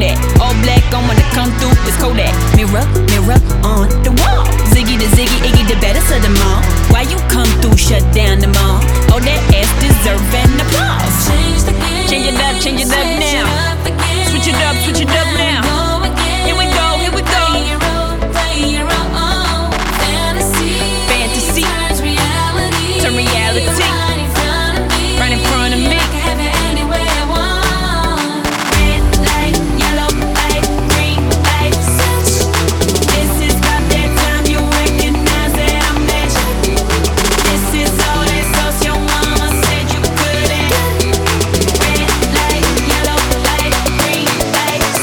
that. All black, I wanna come through, it's Kodak. Mirror, mirror on the wall. Ziggy the Ziggy, Iggy the baddest of them all. Why you come through, shut down the mall? Oh, that ass deserve an applause. Change the game, change it up now. Switch it up